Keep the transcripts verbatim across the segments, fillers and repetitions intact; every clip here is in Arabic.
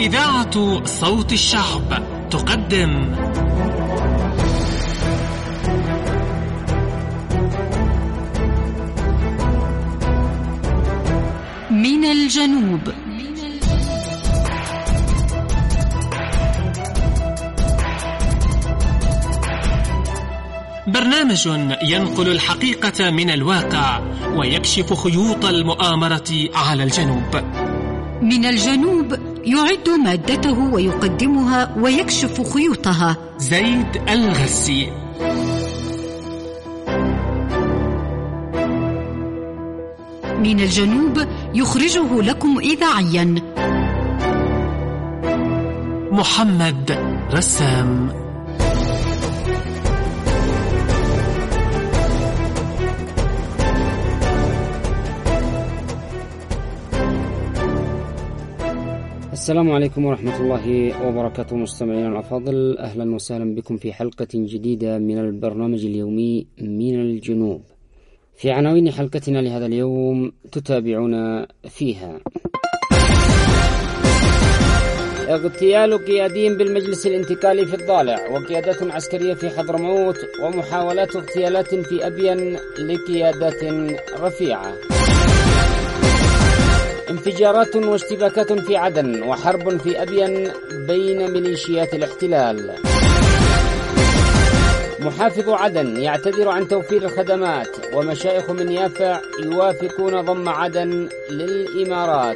إذاعة صوت الشعب تقدم من الجنوب. برنامج ينقل الحقيقة من الواقع ويكشف خيوط المؤامرة على الجنوب. من الجنوب يعد مادته ويقدمها ويكشف خيوطها زيد الغسي. من الجنوب يخرجه لكم إذاعيا محمد رسام. السلام عليكم ورحمة الله وبركاته مستمعينا الأفاضل، أهلا وسهلا بكم في حلقة جديدة من البرنامج اليومي من الجنوب. في عناوين حلقتنا لهذا اليوم تتابعون فيها: اغتيال قيادي بالمجلس الانتقالي في الضالع، وقيادات عسكرية في حضرموت، ومحاولات اغتيالات في أبين لقيادات رفيعة، انفجارات واشتباكات في عدن، وحرب في أبين بين ميليشيات الاحتلال. محافظ عدن يعتذر عن توفير الخدمات، ومشايخ من يافع يوافقون ضم عدن للإمارات.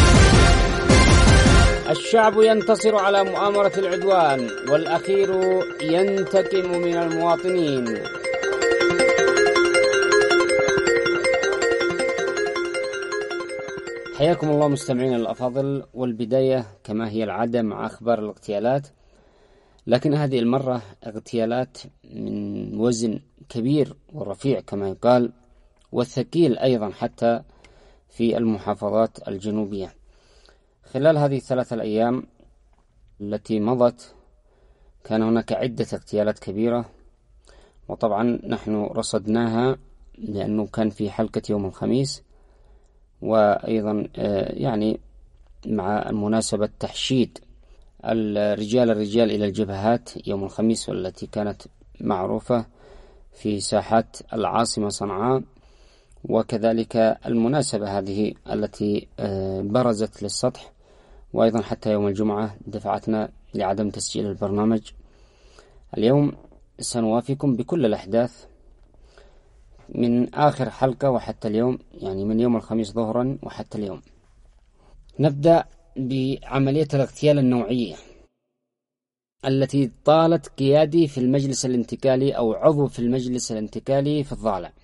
الشعب ينتصر على مؤامرة العدوان، والأخير ينتقم من المواطنين. حياكم الله مستمعين الأفاضل، والبداية كما هي العادة مع أخبار الاغتيالات، لكن هذه المرة اغتيالات من وزن كبير ورفيع كما يقال، والثقيل أيضا حتى في المحافظات الجنوبية. خلال هذه الثلاثة الأيام التي مضت كان هناك عدة اغتيالات كبيرة، وطبعا نحن رصدناها لأنه كان في حلقة يوم الخميس، وأيضا يعني مع مناسبة تحشيد الرجال الرجال إلى الجبهات يوم الخميس، والتي كانت معروفة في ساحات العاصمة صنعاء، وكذلك المناسبة هذه التي برزت للسطح، وأيضا حتى يوم الجمعة دفعتنا لعدم تسجيل البرنامج. اليوم سنوافيكم بكل الأحداث من آخر حلقة وحتى اليوم، يعني من يوم الخميس ظهرا وحتى اليوم. نبدأ بعملية الاغتيال النوعية التي طالت قيادي في المجلس الانتقالي أو عضو في المجلس الانتقالي في الضالع،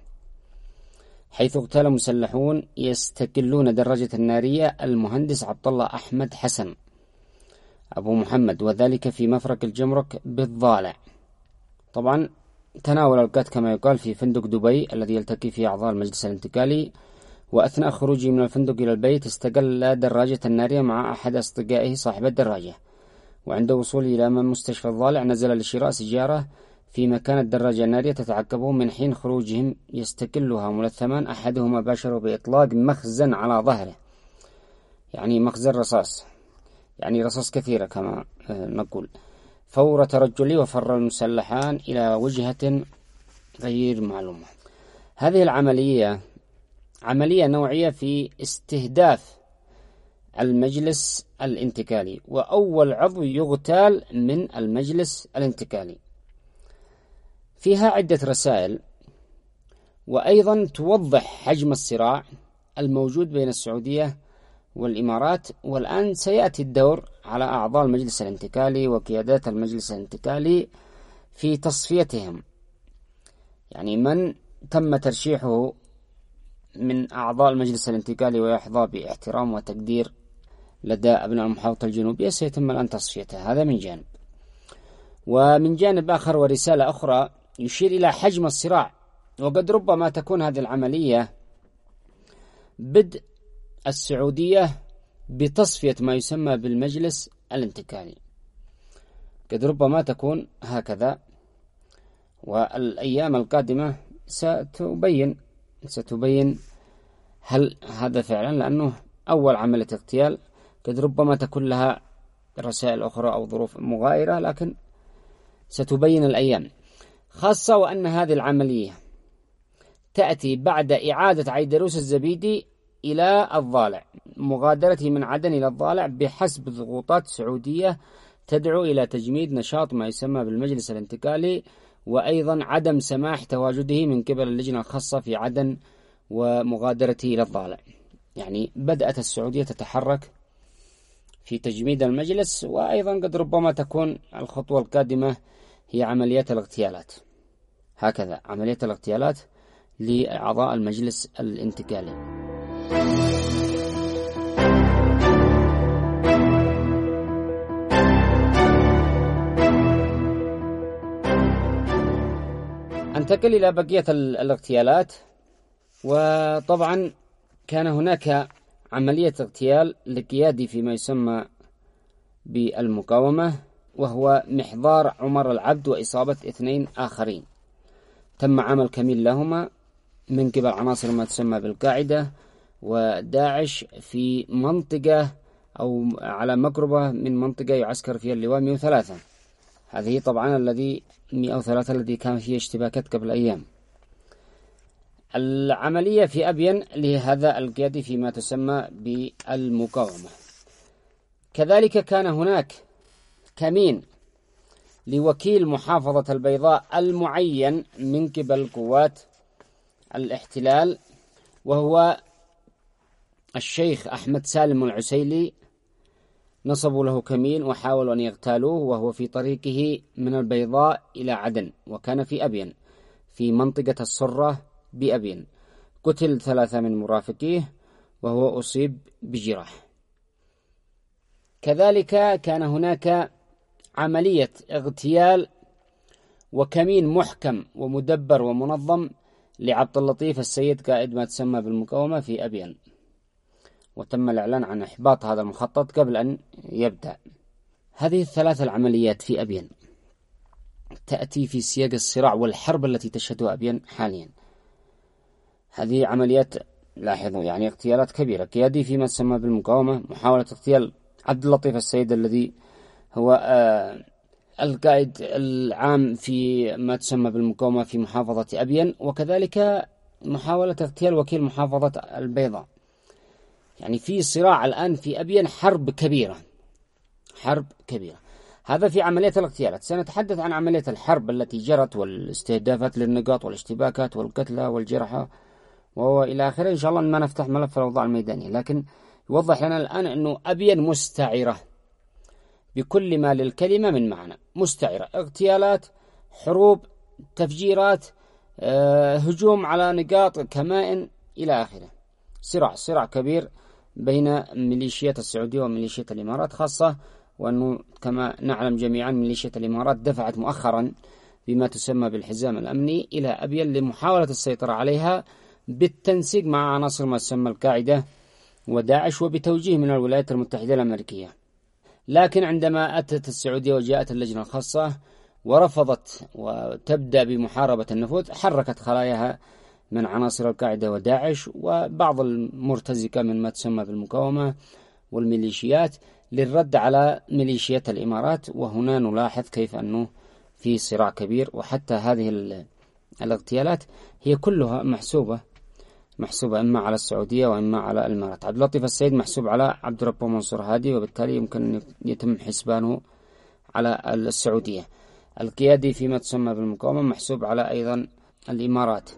حيث اغتال مسلحون يستقلون دراجة النارية المهندس عبد الله أحمد حسن أبو محمد، وذلك في مفرق الجمرك بالضالع. طبعا تناول القتل كما يقال في فندق دبي الذي يلتقي فيه أعضاء المجلس الانتقالي، وأثناء خروجه من الفندق إلى البيت استقل دراجة النارية مع أحد أصدقائه صاحب الدراجة، وعند وصوله إلى أمام مستشفى الضالع نزل لشراء سيجارة فيما كانت الدراجة النارية تتعقبه. من حين خروجهم يستقلها ملثمان، أحدهما باشر بإطلاق مخزن على ظهره، يعني مخزن رصاص، يعني رصاص كثيرة كما نقول، فور ترجله، وفر المسلحان إلى وجهة غير معلومة. هذه العملية عملية نوعية في استهداف المجلس الانتقالي، وأول عضو يغتال من المجلس الانتقالي. فيها عدة رسائل، وأيضا توضح حجم الصراع الموجود بين السعودية والإمارات. والآن سيأتي الدور على أعضاء المجلس الانتقالي وقيادات المجلس الانتقالي في تصفيتهم، يعني من تم ترشيحه من أعضاء المجلس الانتقالي ويحظى باحترام وتقدير لدى أبناء المحافظة الجنوبية سيتم الآن تصفيته. هذا من جانب، ومن جانب آخر ورسالة أخرى يشير إلى حجم الصراع، وقد ربما تكون هذه العملية بدء السعودية بتصفية ما يسمى بالمجلس الانتقالي، قد ربما تكون هكذا، والأيام القادمة ستبين ستبين هل هذا فعلا، لأنه أول عملية اغتيال قد ربما تكون لها رسائل أخرى أو ظروف مغايرة، لكن ستبين الأيام، خاصة وأن هذه العملية تأتي بعد إعادة عيدروس الزبيدي إلى الضالع، مغادرته من عدن إلى الضالع بحسب ضغوطات سعودية تدعو إلى تجميد نشاط ما يسمى بالمجلس الانتقالي، وأيضا عدم سماح تواجده من قبل اللجنة الخاصة في عدن ومغادرته إلى الضالع. يعني بدأت السعودية تتحرك في تجميد المجلس، وأيضا قد ربما تكون الخطوة القادمة هي عمليات الاغتيالات. هكذا عمليات الاغتيالات لأعضاء المجلس الانتقالي. انتقل إلى بقية الاغتيالات. وطبعا كان هناك عملية اغتيال لقيادي فيما يسمى بالمقاومة، وهو محضار عمر العبد وإصابة اثنين آخرين. تم عمل كمين لهما من قبل عناصر ما تسمى بالقاعدة وداعش في منطقة أو على مقربة من منطقة يعسكر فيها اللواء مئة وثلاثة. هذه طبعا الذي مئة وثلاثة الذي كان فيه اشتباكات قبل أيام. العملية في أبين لهذا القيادي فيما تسمى بالمقاومة. كذلك كان هناك كمين لوكيل محافظة البيضاء المعين من قبل قوات الاحتلال، وهو الشيخ أحمد سالم العسيلي. نصبوا له كمين وحاولوا أن يغتالوه وهو في طريقه من البيضاء إلى عدن، وكان في أبين في منطقة الصرة بأبين. قتل ثلاثة من مرافقيه وهو أصيب بجراح. كذلك كان هناك عملية اغتيال وكمين محكم ومدبر ومنظم لعبد اللطيف السيد قائد ما تسمى بالمقاومة في أبين، وتم الإعلان عن إحباط هذا المخطط قبل أن يبدأ. هذه الثلاث العمليات في أبين تأتي في سياق الصراع والحرب التي تشهدها أبين حاليا. هذه عمليات، لاحظوا، يعني اغتيالات كبيرة. قيادي فيما تسمى بالمقاومة، محاولة اغتيال عبد اللطيف السيد الذي هو آه القائد العام في ما تسمى بالمقاومة في محافظة أبين، وكذلك محاولة اغتيال وكيل محافظة البيضاء. يعني في صراع الآن في أبين، حرب كبيرة، حرب كبيرة. هذا في عملية الاغتيالات. سنتحدث عن عملية الحرب التي جرت والاستهدافات للنقاط والاشتباكات والقتلى والجرحى وإلى آخره، إن شاء الله ما نفتح ملف الأوضاع الميدانية، لكن يوضح لنا الآن أنه أبين مستعرة بكل ما للكلمة من معنى. مستعرة، اغتيالات، حروب، تفجيرات، أه، هجوم على نقاط كمائن إلى آخره. صراع صراع كبير بين ميليشيات السعودية وميليشيات الإمارات، خاصة وأنه كما نعلم جميعا ميليشيات الإمارات دفعت مؤخرا بما تسمى بالحزام الأمني إلى أبين لمحاولة السيطرة عليها بالتنسيق مع عناصر ما تسمى القاعدة وداعش وبتوجيه من الولايات المتحدة الأمريكية. لكن عندما أتت السعودية وجاءت اللجنة الخاصة ورفضت وتبدأ بمحاربة النفوذ، حركت خلاياها من عناصر القاعدة وداعش وبعض المرتزقة من ما تسمى بالمقاومة والميليشيات للرد على ميليشيات الإمارات. وهنا نلاحظ كيف أنه في صراع كبير، وحتى هذه الاغتيالات هي كلها محسوبة محسوبة إما على السعودية وإما على الإمارات. عبد اللطيف السيد محسوب على عبد ربه منصور هادي، وبالتالي يمكن أن يتم حسبانه على السعودية. القيادي فيما تسمى بالمقاومة محسوب على أيضا الإمارات.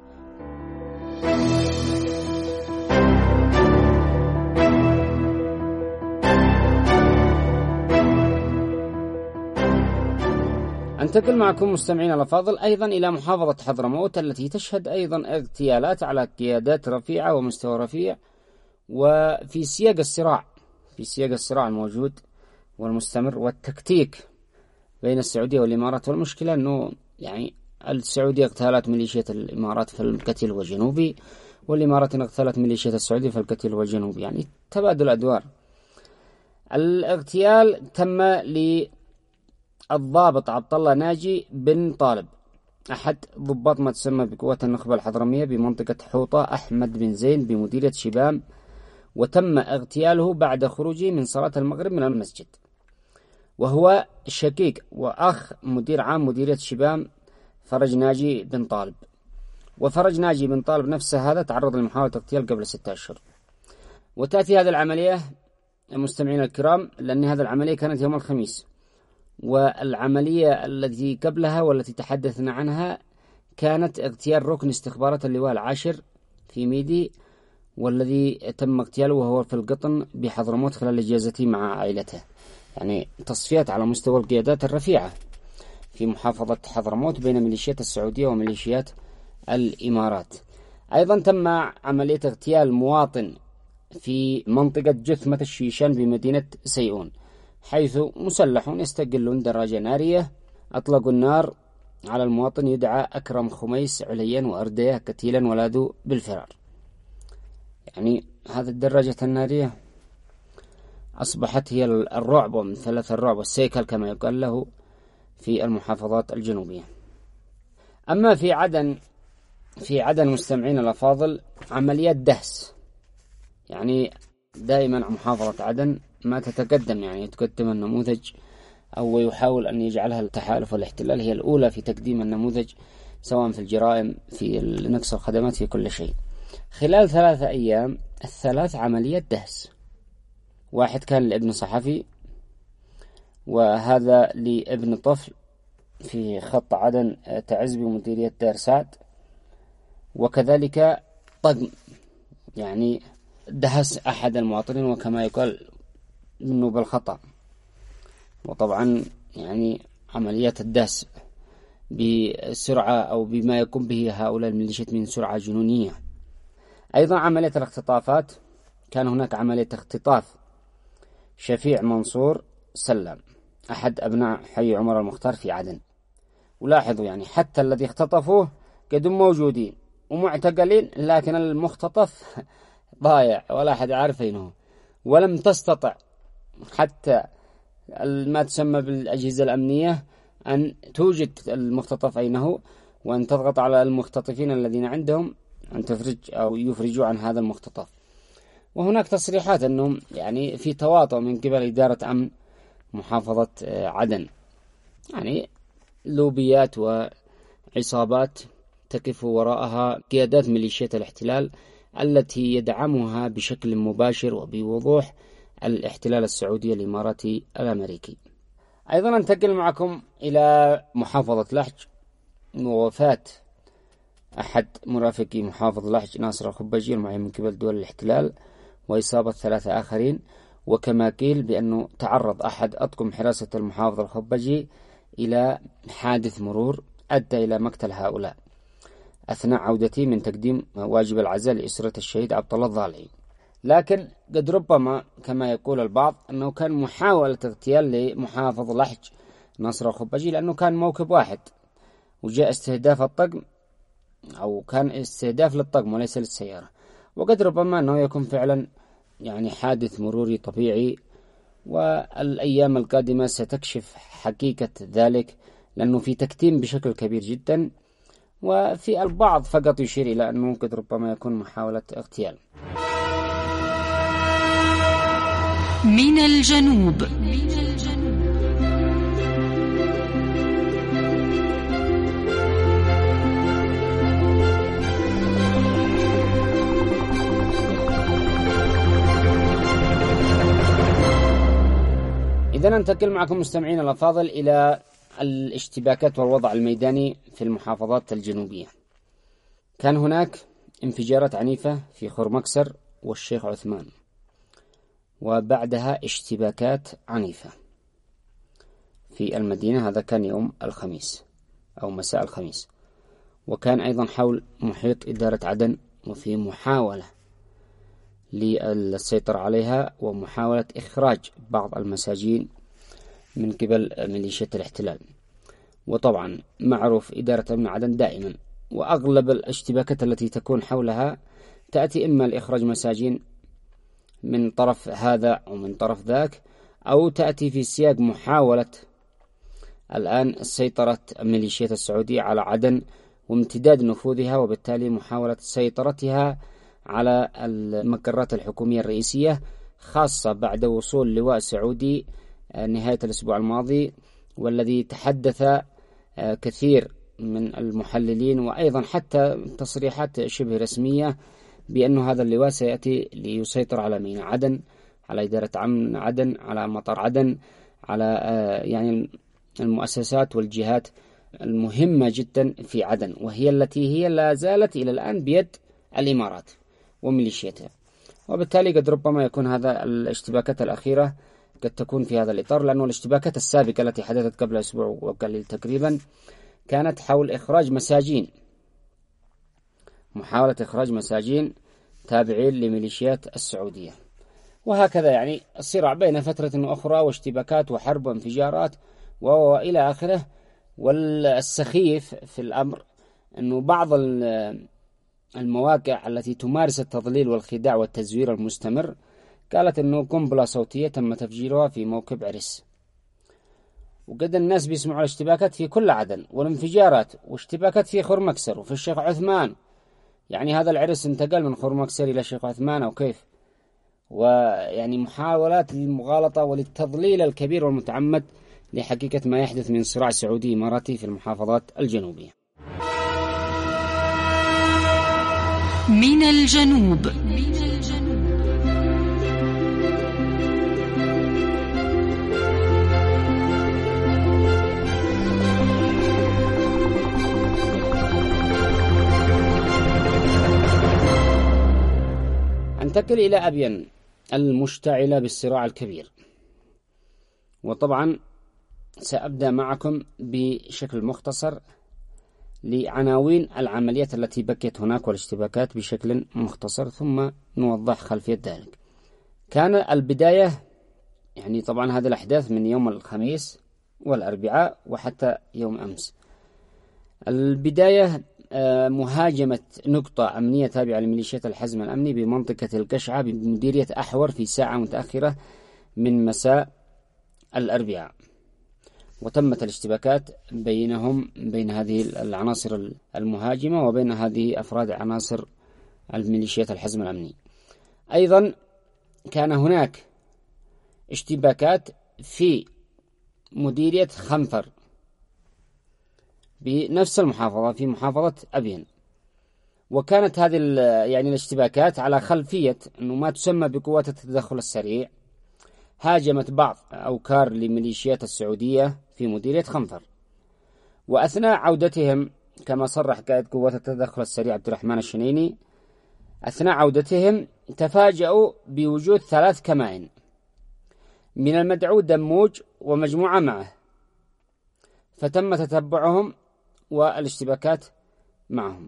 أنتقل معكم مستمعين الأفاضل أيضا إلى محافظة حضرموت التي تشهد أيضا اغتيالات على قيادات رفيعة ومستوى رفيع، وفي سياق الصراع في سياق الصراع الموجود والمستمر والتكتيك بين السعودية والإمارات. والمشكلة أنه يعني السعودية اغتالت ميليشيات الإمارات في الكتل والجنوبي، والإمارات اغتالت ميليشيات السعودية في الكتل والجنوبي، يعني تبادل أدوار. الاغتيال تم للضابط عبد الله ناجي بن طالب، أحد ضباط ما تسمى بقوات النخبة الحضرمية بمنطقة حوطة، أحمد بن زين بمديرية شبام، وتم اغتياله بعد خروجه من صلاة المغرب من المسجد. وهو شقيق وأخ مدير عام مديرية شبام فرج ناجي بن طالب. وفرج ناجي بن طالب نفسه هذا تعرض لمحاولة اغتيال قبل ستة أشهر. وتأتي هذه العملية المستمعين الكرام لأن هذه العملية كانت يوم الخميس، والعملية التي قبلها والتي تحدثنا عنها كانت اغتيال ركن استخبارات اللواء العاشر في ميدي، والذي تم اغتياله وهو في القطن بحضرموت خلال إجازته مع عائلته. يعني تصفيات على مستوى القيادات الرفيعة في محافظة حضرموت بين ميليشيات السعودية وميليشيات الإمارات. أيضا تم عملية اغتيال مواطن في منطقة جثمة الشيشان بمدينة سيئون، حيث مسلحون يستقلون دراجة نارية أطلقوا النار على المواطن يدعى أكرم خميس عليا وأرديه قتيلا ولاذوا بالفرار. يعني هذه الدراجة النارية أصبحت هي الرعب من ثلاث الرعب والسيكل كما يقال له في المحافظات الجنوبية. أما في عدن في عدن مستمعين الأفاضل عمليات دهس. يعني دائما محافظة عدن ما تتقدم، يعني تقدم النموذج أو يحاول أن يجعلها التحالف والاحتلال هي الأولى في تقديم النموذج، سواء في الجرائم في نقص الخدمات في كل شيء. خلال ثلاثة أيام الثلاث عمليات دهس، واحد كان لابن صحفي، وهذا لابن طفل في خط عدن تعز بمديرية دار سعد، وكذلك طقم يعني دهس أحد المواطنين وكما يقال منه بالخطأ. وطبعا يعني عمليات الدهس بسرعة أو بما يقوم به هؤلاء الميليشيات من سرعة جنونية. أيضا عملية الاختطافات، كان هناك عملية اختطاف شفيع منصور سلام أحد أبناء حي عمر المختار في عدن. ولاحظوا يعني حتى الذي اختطفوه قدم موجودين ومعتقلين، لكن المختطف ضايع ولا أحد عارف أينه، ولم تستطع حتى ما تسمى بالأجهزة الأمنية أن توجد المختطف أينه، وأن تضغط على المختطفين الذين عندهم أن تفرج أو يفرجوا عن هذا المختطف. وهناك تصريحات أنهم يعني في تواطؤ من قبل إدارة أمن محافظة عدن، يعني لوبيات وعصابات تقف وراءها قيادات ميليشيات الاحتلال التي يدعمها بشكل مباشر وبوضوح الاحتلال السعودي الإماراتي الأمريكي. أيضا ننتقل معكم إلى محافظة لحج ووفاة أحد مرافقي محافظ لحج ناصر الخبجي المعين من قبل دول الاحتلال، وإصابة ثلاثة آخرين. وكما قيل بأنه تعرض أحد أطقم حراسة المحافظ الخبجي إلى حادث مرور أدى إلى مقتل هؤلاء أثناء عودته من تقديم واجب العزاء لأسرة الشهيد عبد الله الضالعي. لكن قد ربما كما يقول البعض أنه كان محاولة اغتيال لمحافظ لحج ناصر الخبجي، لأنه كان موكب واحد وجاء استهداف الطقم أو كان استهداف للطقم وليس للسيارة. وقد ربما أنه يكون فعلا يعني حادث مروري طبيعي، والأيام القادمة ستكشف حقيقة ذلك، لأنه في تكتيم بشكل كبير جدا، وفي البعض فقط يشير إلى أنه قد ربما يكون محاولة اغتيال. من الجنوب. إذا ننتقل معكم مستمعين الأفاضل إلى الاشتباكات والوضع الميداني في المحافظات الجنوبية. كان هناك انفجارات عنيفة في خرمكسر والشيخ عثمان، وبعدها اشتباكات عنيفة في المدينة، هذا كان يوم الخميس أو مساء الخميس. وكان أيضا حول محيط إدارة عدن، وفي محاولة للسيطرة عليها ومحاولة إخراج بعض المساجين من قبل ميليشيات الاحتلال. وطبعا معروف إدارة أمن عدن دائما وأغلب الاشتباكات التي تكون حولها تأتي إما لإخراج مساجين من طرف هذا أو من طرف ذاك، أو تأتي في سياق محاولة الآن سيطرة الميليشيات السعودية على عدن وامتداد نفوذها، وبالتالي محاولة سيطرتها على المقرات الحكومية الرئيسية، خاصة بعد وصول لواء سعودي نهاية الأسبوع الماضي، والذي تحدث كثير من المحللين وأيضا حتى تصريحات شبه رسمية بأن هذا اللواء سيأتي ليسيطر على ميناء عدن، على إدارة أمن عدن، على مطار عدن، على يعني المؤسسات والجهات المهمة جدا في عدن، وهي التي هي لا زالت إلى الآن بيد الإمارات وميليشياتها. وبالتالي قد ربما يكون هذا الاشتباكات الأخيرة قد تكون في هذا الإطار، لأنه الاشتباكات السابقة التي حدثت قبل أسبوع وقليل تقريبا كانت حول إخراج مساجين، محاولة إخراج مساجين تابعين لميليشيات السعودية. وهكذا يعني الصراع بين فترة وأخرى، واشتباكات وحرب وانفجارات وإلى آخره. والسخيف في الأمر أنه بعض المواقع التي تمارس التضليل والخداع والتزوير المستمر قالت أنه قنبلة صوتية تم تفجيرها في موكب عرس، وقد الناس بيسمعوا الاشتباكات في كل عدن والانفجارات واشتباكات في خرمكسر وفي الشيخ عثمان. يعني هذا العرس انتقل من خرمكسر إلى الشيخ عثمان أو كيف؟ ويعني محاولات للمغالطة وللتضليل الكبير والمتعمد لحقيقة ما يحدث من صراع سعودي إماراتي في المحافظات الجنوبية. من الجنوب. انتقل إلى أبين المشتعلة بالصراع الكبير. وطبعا سأبدأ معكم بشكل مختصر لعناوين العمليات التي بقيت هناك والاشتباكات بشكل مختصر، ثم نوضح خلفية ذلك. كان البداية يعني طبعا هذه الأحداث من يوم الخميس والأربعاء وحتى يوم أمس. البداية مهاجمة نقطة أمنية تابعة لميليشيات الحزم الأمني بمنطقة القشعة بمديرية أحور في ساعة متأخرة من مساء الأربعاء، وتمت الاشتباكات بينهم بين هذه العناصر المهاجمة وبين هذه أفراد عناصر الميليشيات الحزم الأمني. أيضا كان هناك اشتباكات في مديرية خنفر بنفس المحافظة في محافظة أبين، وكانت هذه يعني الاشتباكات على خلفية أنه ما تسمى بقوات التدخل السريع هاجمت بعض أوكار لميليشيات السعودية في مديرية خنفر. وأثناء عودتهم كما صرح قائد قوات التدخل السريع عبد الرحمن الشنيني، أثناء عودتهم تفاجأوا بوجود ثلاث كمائن من المدعو دموج ومجموعة معه، فتم تتبعهم والاشتباكات معهم.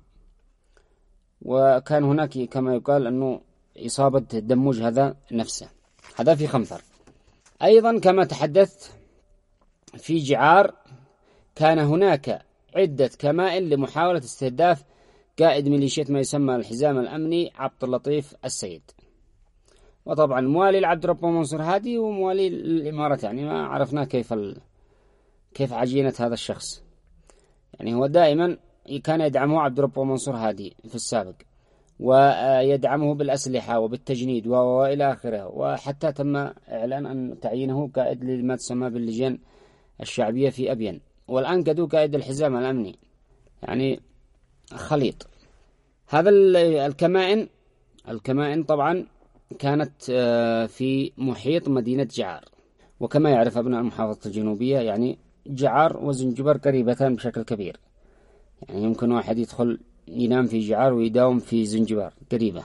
وكان هناك كما يقال أنه إصابة دموج هذا نفسه، هذا في خنفر. أيضا كما تحدثت في جعار كان هناك عدة كمائن لمحاولة استهداف قائد ميليشيات ما يسمى الحزام الأمني عبد اللطيف السيد، وطبعا موالي لعبد ربه منصور هادي وموالي الإمارات. يعني ما عرفنا كيف ال... كيف عجينة هذا الشخص. يعني هو دائما كان يدعمه عبد ربه منصور هادي في السابق، ويدعمه بالأسلحة وبالتجنيد وإلى آخره، وحتى تم إعلان أن تعيينه قائد لما تسمى باللجان الشعبية في أبين، والآن قدو قائد الحزام الأمني. يعني خليط. هذا الكمائن الكمائن طبعا كانت في محيط مدينة جعار، وكما يعرف أبناء المحافظة الجنوبية يعني جعار وزنجبر قريبتان بشكل كبير، يعني يمكن واحد يدخل ينام في جعار ويداوم في زنجبار قريبة.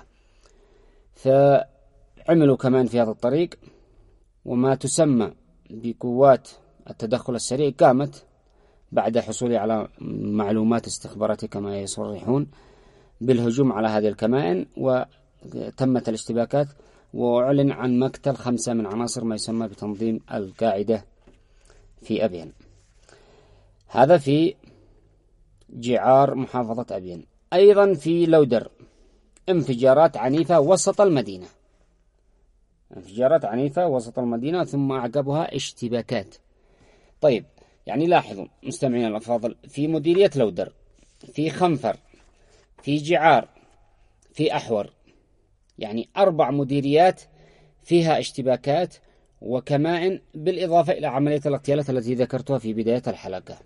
فعملوا كمان في هذا الطريق، وما تسمى بقوات التدخل السريع قامت بعد حصولي على معلومات استخباراتية كما يصرحون بالهجوم على هذه الكمائن، وتمت الاشتباكات، وأعلن عن مقتل خمسة من عناصر ما يسمى بتنظيم القاعدة في أبين. هذا في جعار محافظة أبين. أيضا في لودر انفجارات عنيفة وسط المدينة، انفجارات عنيفة وسط المدينة ثم أعقبها اشتباكات. طيب يعني لاحظوا مستمعين الأفاضل، في مديرية لودر، في خنفر، في جعار، في أحور، يعني أربع مديريات فيها اشتباكات وكمائن، بالإضافة إلى عملية الاغتيالات التي ذكرتها في بداية الحلقة.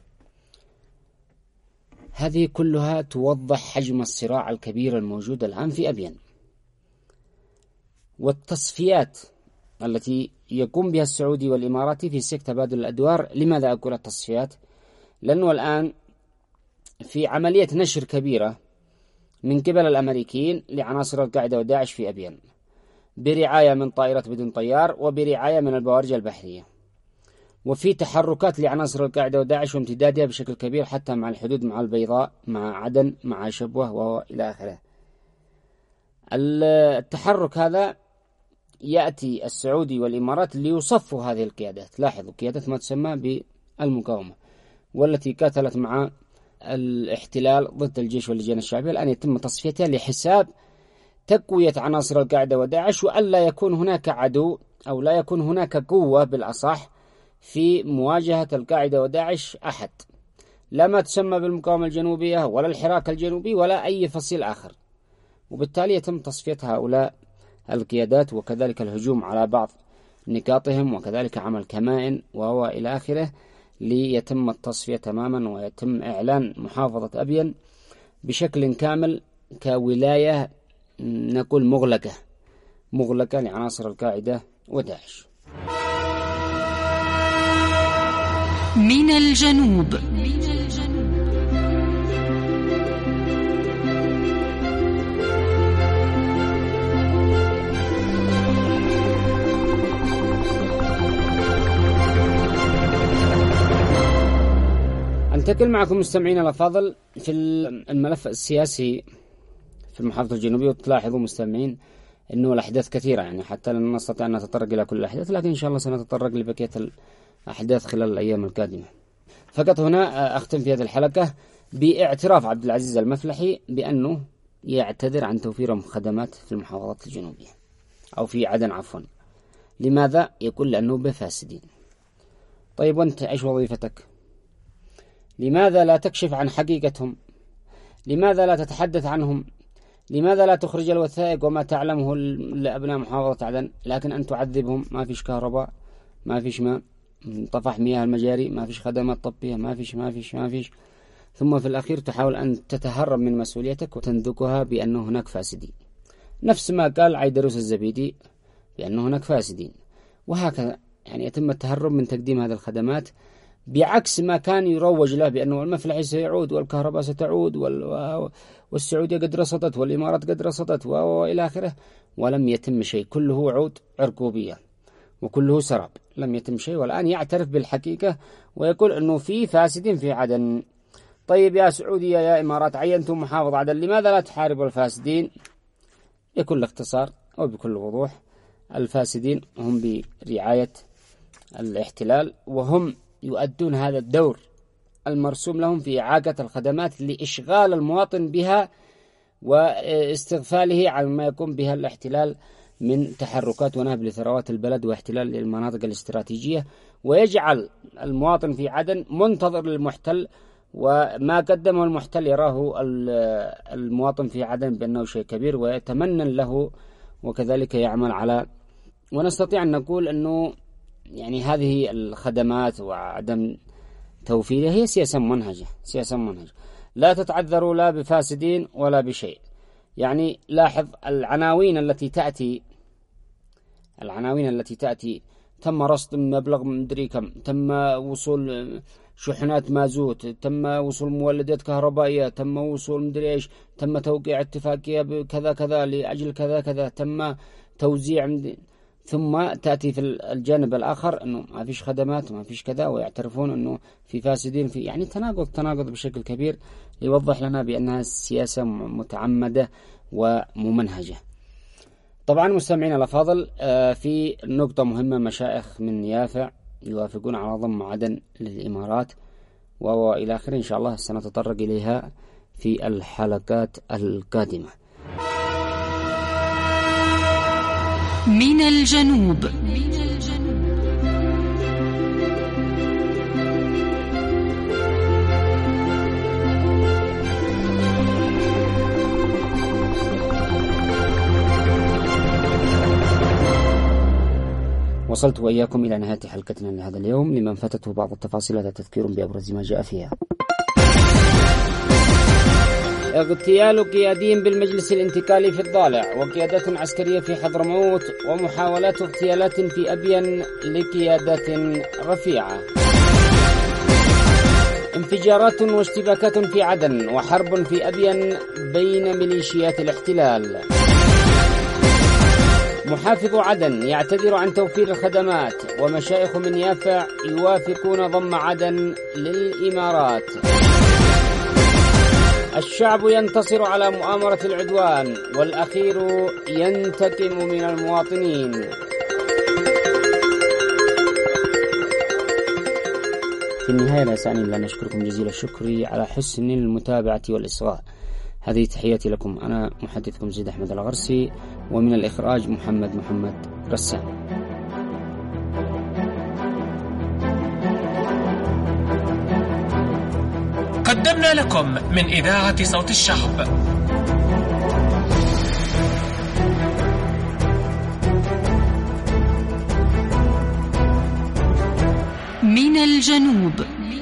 هذه كلها توضح حجم الصراع الكبير الموجود الآن في أبين، والتصفيات التي يقوم بها السعودي والإماراتي في سياق تبادل الأدوار. لماذا أقول التصفيات؟ لأنه الآن في عملية نشر كبيرة من قبل الأمريكيين لعناصر القاعدة وداعش في أبين، برعاية من طائرة بدون طيار وبرعاية من البوارج البحرية، وفي تحركات لعناصر القاعدة وداعش وامتدادها بشكل كبير حتى مع الحدود مع البيضاء، مع عدن، مع شبوة وإلى آخره. التحرك هذا يأتي السعودي والإمارات ليصفوا هذه القيادات. لاحظوا قيادات ما تسمى بالمقاومة والتي قاتلت مع الاحتلال ضد الجيش واللجان الشعبية، الآن يتم تصفيتها لحساب تقوية عناصر القاعدة وداعش، وألا يكون هناك عدو أو لا يكون هناك قوة بالأصح في مواجهة القاعدة وداعش أحد، لا ما تسمى بالمقاومة الجنوبية ولا الحراك الجنوبي ولا أي فصيل آخر. وبالتالي يتم تصفية هؤلاء القيادات، وكذلك الهجوم على بعض نقاطهم، وكذلك عمل كمائن وهو إلى آخره، ليتم التصفية تماما ويتم إعلان محافظة أبين بشكل كامل كولاية نقول مغلقة مغلقة لعناصر القاعدة وداعش. من الجنوب. أنتقل معكم مستمعين الأفاضل في الملف السياسي في المحافظة الجنوبية، وتلاحظوا مستمعين أنه الأحداث كثيرة، يعني حتى لن نستطيع أن نتطرق إلى كل الأحداث، لكن إن شاء الله سنتطرق لبقية الأحداث خلال الأيام القادمة. فقط هنا أختم في هذه الحلقة باعتراف عبد العزيز المفلحي بأنه يعتذر عن توفير خدمات في المحافظات الجنوبية أو في عدن عفوا. لماذا؟ يقول لأنه بفاسدين. طيب وأنت إيش وظيفتك؟ لماذا لا تكشف عن حقيقتهم؟ لماذا لا تتحدث عنهم؟ لماذا لا تخرج الوثائق وما تعلمه لأبناء محافظة عدن؟ لكن أن تعذبهم، ما فيش كهرباء، ما فيش ماء، طفح مياه المجاري، ما فيش خدمات طبية، ما فيش ما فيش ما فيش ثم في الأخير تحاول أن تتهرب من مسؤوليتك وتنذكها بأن هناك فاسدين. نفس ما قال عيدروس الزبيدي بأن هناك فاسدين، وهكذا يعني يتم التهرب من تقديم هذه الخدمات، بعكس ما كان يروج له بأنه المفلحي سيعود والكهرباء ستعود والسعودية قد رصدت والإمارات قد رصدت وإلى آخره، ولم يتم شيء، كله عود عرقوبية وكله سراب، لم يتم شيء. والآن يعترف بالحقيقة ويقول أنه في فاسدين في عدن. طيب يا سعودية يا إمارات عينتم محافظ عدن، لماذا لا تحاربوا الفاسدين؟ بكل اختصار أو بكل وضوح، الفاسدين هم برعاية الاحتلال، وهم يؤدون هذا الدور المرسوم لهم في إعاقة الخدمات لإشغال المواطن بها واستغفاله عن ما يقوم بها الاحتلال من تحركات ونهب لثروات البلد واحتلال للمناطق الاستراتيجية، ويجعل المواطن في عدن منتظر للمحتل، وما قدمه المحتل يراه المواطن في عدن بأنه شيء كبير ويتمنى له، وكذلك يعمل على. ونستطيع أن نقول أنه يعني هذه الخدمات وعدم توفيرها هي سياسة منهجة، سياسة منهجة لا تتعذروا لا بفاسدين ولا بشيء. يعني لاحظ العناوين التي تأتي العناوين التي تأتي تم رصد مبلغ مدري كم، تم وصول شحنات مازوت، تم وصول مولدات كهربائية، تم وصول مدري ايش، تم توقيع اتفاقية بكذا كذا لأجل كذا كذا، تم توزيع مدري. ثم تأتي في الجانب الآخر أنه ما فيش خدمات ما فيش كذا، ويعترفون أنه في فاسدين في، يعني تناقض تناقض بشكل كبير، يوضح لنا بأنها سياسة متعمدة وممنهجة. طبعا مستمعين الأفاضل، في نقطة مهمة، مشايخ من يافع يوافقون على ضم عدن للإمارات وإلى آخره، إن شاء الله سنتطرق إليها في الحلقات القادمة. من الجنوب. وصلت وإياكم إلى نهاية حلقتنا لهذا اليوم. لمن فاتته بعض التفاصيل هذا تذكير بأبرز ما جاء فيها. اغتيال قيادي بالمجلس الانتقالي في الضالع، وقيادات عسكرية في حضرموت، ومحاولات اغتيالات في أبين لقيادات رفيعة. انفجارات واشتباكات في عدن، وحرب في أبين بين ميليشيات الاحتلال. محافظ عدن يعتذر عن توفير الخدمات، ومشايخ من يافع يوافقون ضم عدن للإمارات. الشعب ينتصر على مؤامرة العدوان، والأخير ينتقم من المواطنين. في النهاية لا يسعني إلا أن أشكركم جزيل الشكر على حسن المتابعة والإصغاء. هذه تحياتي لكم، أنا محدثكم زيد أحمد الغرسي، ومن الإخراج محمد محمد رسام. قدمنا لكم من إذاعة صوت الشعب من الجنوب.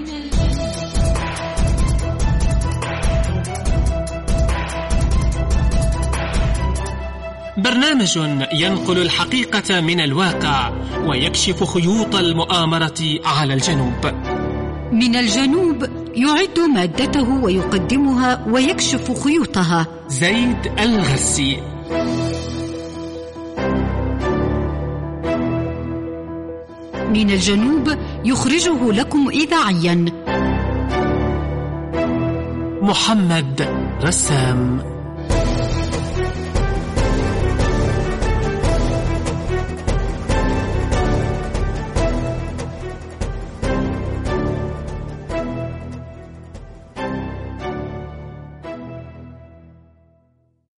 برنامج ينقل الحقيقة من الواقع ويكشف خيوط المؤامرة على الجنوب. من الجنوب يعد مادته ويقدمها ويكشف خيوطها زيد الغرسي. من الجنوب يخرجه لكم إذاعيا محمد رسام.